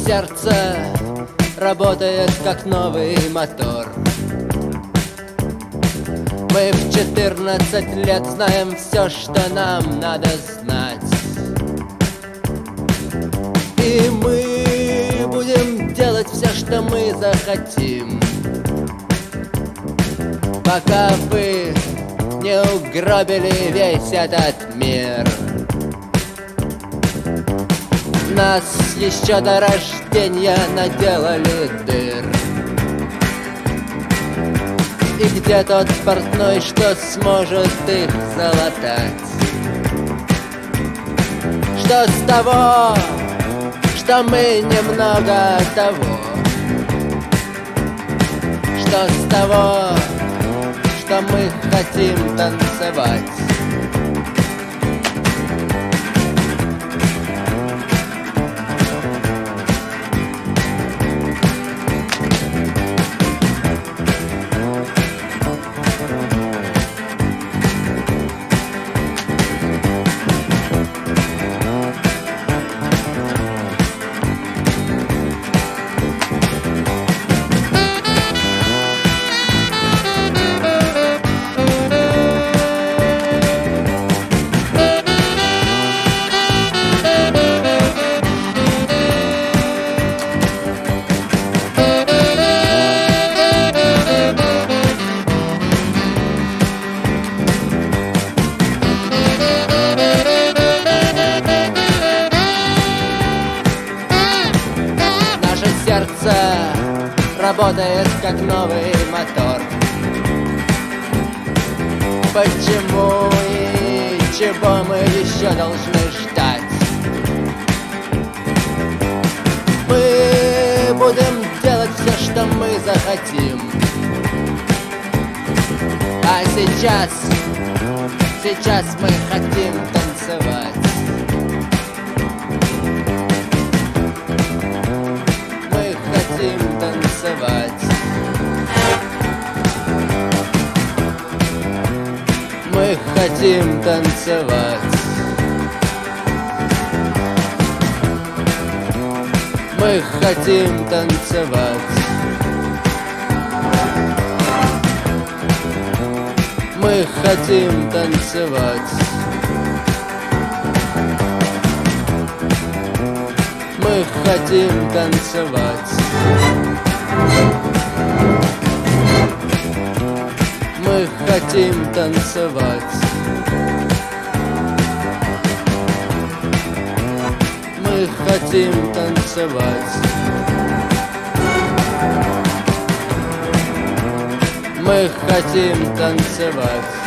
сердце работает как новый мотор. Мы в 14 лет знаем все, что нам надо знать. И мы будем делать все, что мы захотим, пока вы не угробили весь этот мир. Нас еще до рождения наделали дыр. И где тот портной, что сможет их залатать? Что с того, что мы немного того? Что с того, что мы хотим танцевать? Сердце работает как новый мотор. Почему и чего мы еще должны ждать? Мы будем делать все, что мы захотим. А сейчас мы хотим танцевать. Мы хотим танцевать. Мы хотим танцевать. Мы хотим танцевать. Мы хотим танцевать. Мы хотим танцевать. Мы хотим танцевать. Мы хотим танцевать.